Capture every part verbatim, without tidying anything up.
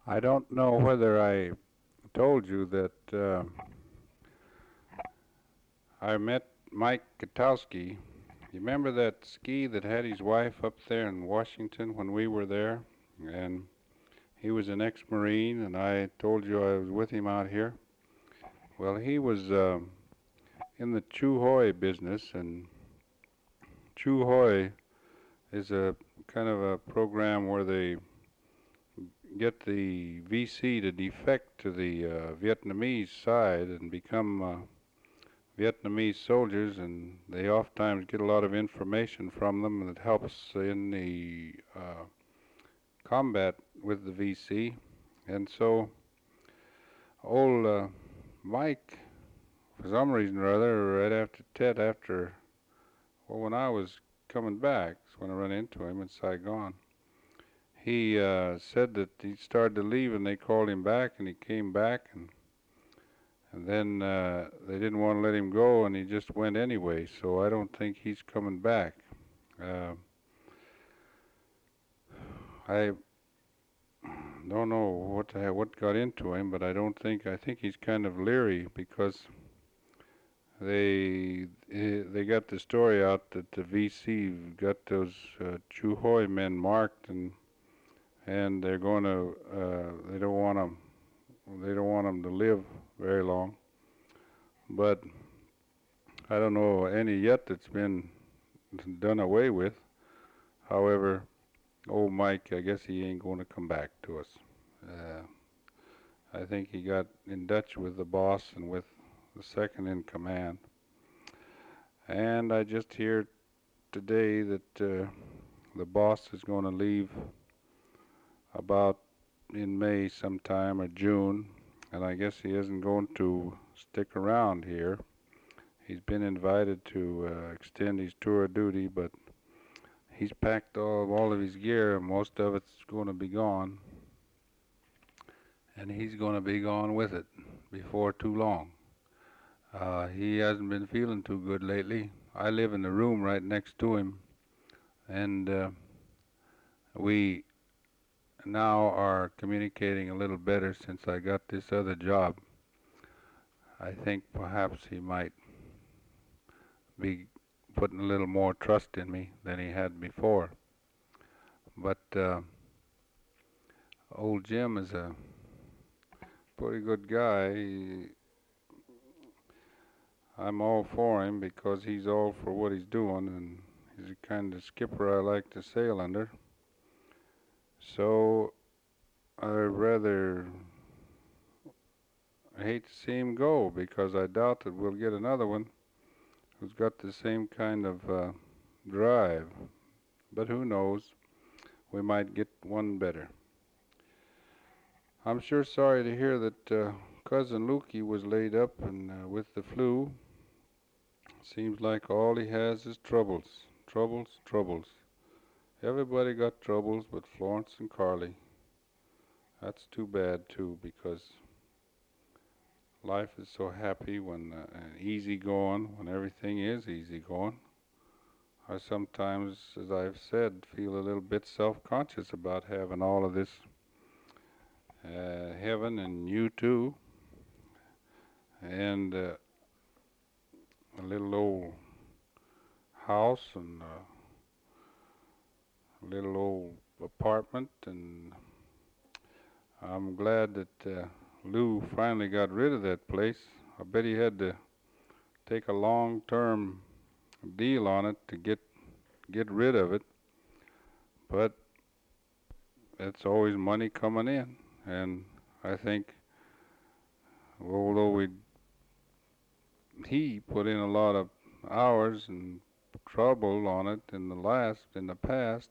I don't know whether I told you that uh, I met Mike Katowski. You remember that ski that had his wife up there in Washington when we were there? And he was an ex-Marine, and I told you I was with him out here. Well, he was uh, in the Chu Hoi business, and Chu Hoi is a kind of a program where they get the V C to defect to the uh, Vietnamese side and become uh, Vietnamese soldiers, and they oftentimes get a lot of information from them that helps in the uh, combat with the V C. And so, old uh, Mike, for some reason or other, right after Tet, after, well, when I was coming back, that's when I ran into him in Saigon. He uh, said that he started to leave, and they called him back, and he came back, and and then uh, they didn't want to let him go, and he just went anyway. So I don't think he's coming back. Uh, I don't know what the, what got into him, but I don't think I think he's kind of leery because they eh, they got the story out that the V C got those uh, Chu Hoi men marked, and and they're going to uh, they don't want them they don't want them to live very long. But I don't know any yet that's been done away with. However, old Mike, I guess he ain't going to come back to us. Uh, I think he got in Dutch with the boss and with the second in command. And I just hear today that uh, the boss is going to leave about in May sometime or June, and I guess he isn't going to stick around here. He's been invited to uh, extend his tour of duty, but he's packed all, all of his gear, and most of it's going to be gone, and he's going to be gone with it before too long. Uh, he hasn't been feeling too good lately. I live in the room right next to him, and uh, we now are communicating a little better since I got this other job. I think perhaps he might be putting a little more trust in me than he had before. But uh, old Jim is a pretty good guy. He, I'm all for him because he's all for what he's doing, and he's the kind of skipper I like to sail under. So I rather hate to see him go because I doubt that we'll get another one who's got the same kind of uh, drive. But who knows? We might get one better. I'm sure sorry to hear that uh, cousin Lukey was laid up and uh, with the flu. Seems like all he has is troubles, troubles, troubles. Everybody got troubles but Florence and Carly. That's too bad too because life is so happy when uh, easy going, when everything is easy going. I sometimes, as I've said, feel a little bit self-conscious about having all of this uh, heaven and you too, and uh, a little old house and uh, a little old apartment, and I'm glad that uh, Lou finally got rid of that place. I bet he had to take a long-term deal on it to get get rid of it, but it's always money coming in, and I think although we he put in a lot of hours and trouble on it in the last in the past,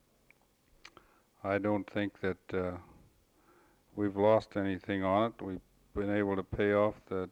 I don't think that uh, we've lost anything on it. We've been able to pay off the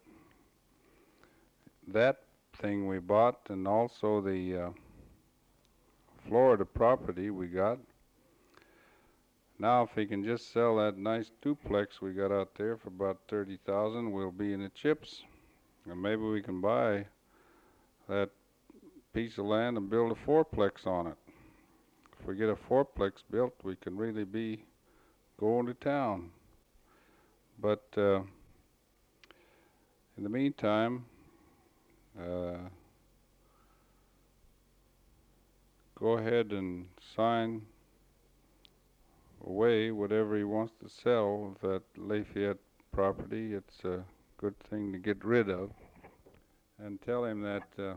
that thing we bought, and also the uh, Florida property we got. Now, if we can just sell that nice duplex we got out there for about thirty thousand, we'll be in the chips, and maybe we can buy that piece of land and build a fourplex on it. If we get a fourplex built, we can really be going to town. But uh, in the meantime, uh, go ahead and sign away whatever he wants to sell of that Lafayette property. It's a good thing to get rid of. And tell him that uh,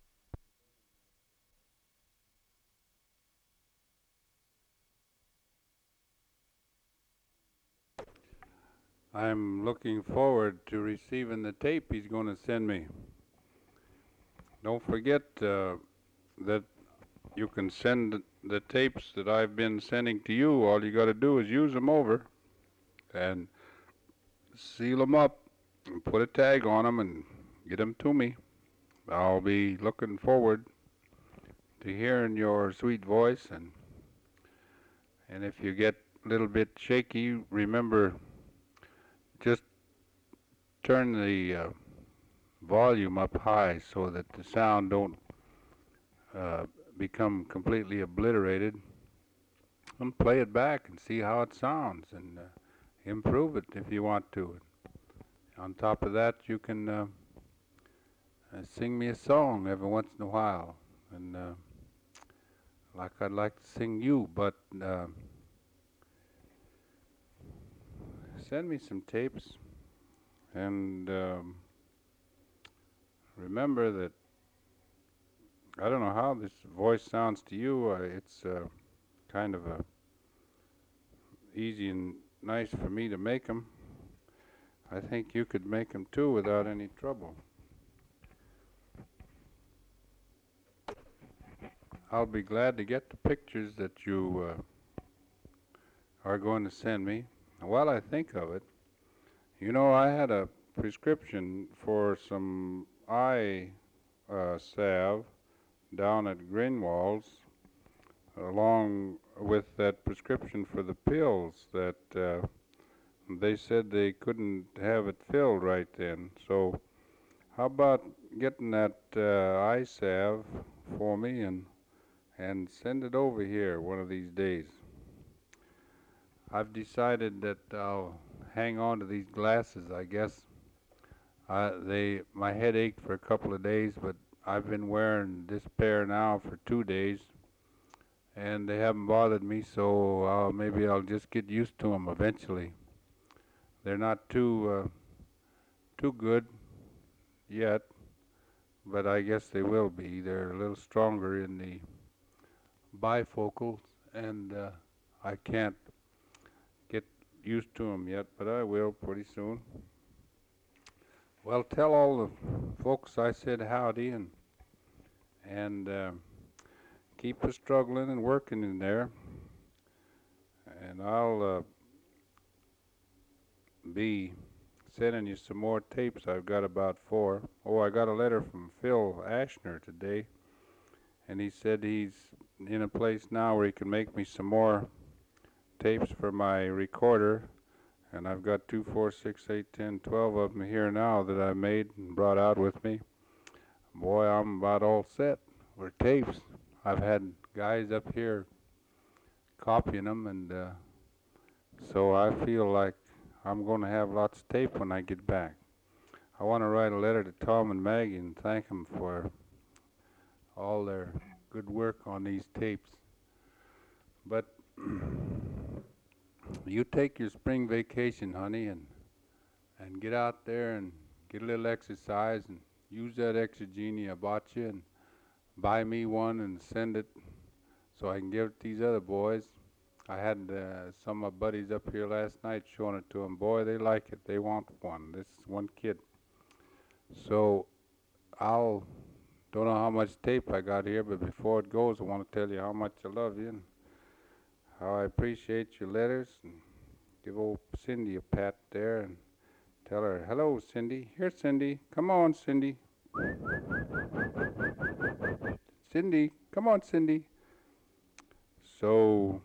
I'm looking forward to receiving the tape he's going to send me. Don't forget uh, that you can send the tapes that I've been sending to you. All you got to do is use them over and seal them up and put a tag on them and get them to me. I'll be looking forward to hearing your sweet voice, and and if you get a little bit shaky, remember just turn the uh, volume up high so that the sound don't uh, become completely obliterated, and play it back and see how it sounds, and uh, improve it if you want to. On top of that, you can uh, uh, sing me a song every once in a while, and uh, like I'd like to sing you, but uh, send me some tapes, and um, remember that I don't know how this voice sounds to you. Uh, it's uh, kind of a easy and nice for me to make them. I think you could make them too without any trouble. I'll be glad to get the pictures that you uh, are going to send me. While I think of it, you know, I had a prescription for some eye uh, salve down at Greenwald's, along with that prescription for the pills that uh, they said they couldn't have it filled right then. So how about getting that uh, eye salve for me and and send it over here one of these days. I've decided that I'll hang on to these glasses, I guess. Uh, they my head ached for a couple of days, but I've been wearing this pair now for two days, and they haven't bothered me, so uh, maybe I'll just get used to them eventually. They're not too uh, too good yet, but I guess they will be. They're a little stronger in the bifocals, and uh, I can't get used to them yet, but I will pretty soon. Well, tell all the folks I said howdy, and and uh, keep a struggling and working in there, and I'll uh, be sending you some more tapes. I've got about four. Oh, I got a letter from Phil Ashner today, and he said he's in a place now where he can make me some more tapes for my recorder, and I've got two, four, six, eight, ten, twelve of them here now that I made and brought out with me. Boy, I'm about all set with tapes. I've had guys up here copying them, and uh, so I feel like I'm going to have lots of tape when I get back. I want to write a letter to Tom and Maggie and thank them for all their good work on these tapes. But you take your spring vacation, honey, and and get out there and get a little exercise and use that Exogenia I bought you, and buy me one and send it so I can give it to these other boys. I had uh, some of my buddies up here last night showing it to them. Boy, they like it. They want one. This one kid. So I'll don't know how much tape I got here, but before it goes, I want to tell you how much I love you and how I appreciate your letters. And give old Cindy a pat there and tell her, hello, Cindy. Here, Cindy. Come on, Cindy. Cindy. Come on, Cindy. So,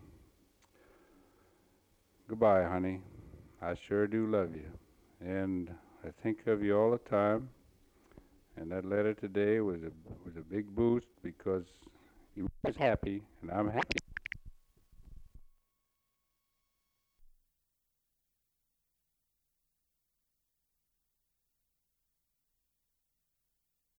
goodbye, honey. I sure do love you. And I think of you all the time. And that letter today was a was a big boost because you was happy, and I'm happy.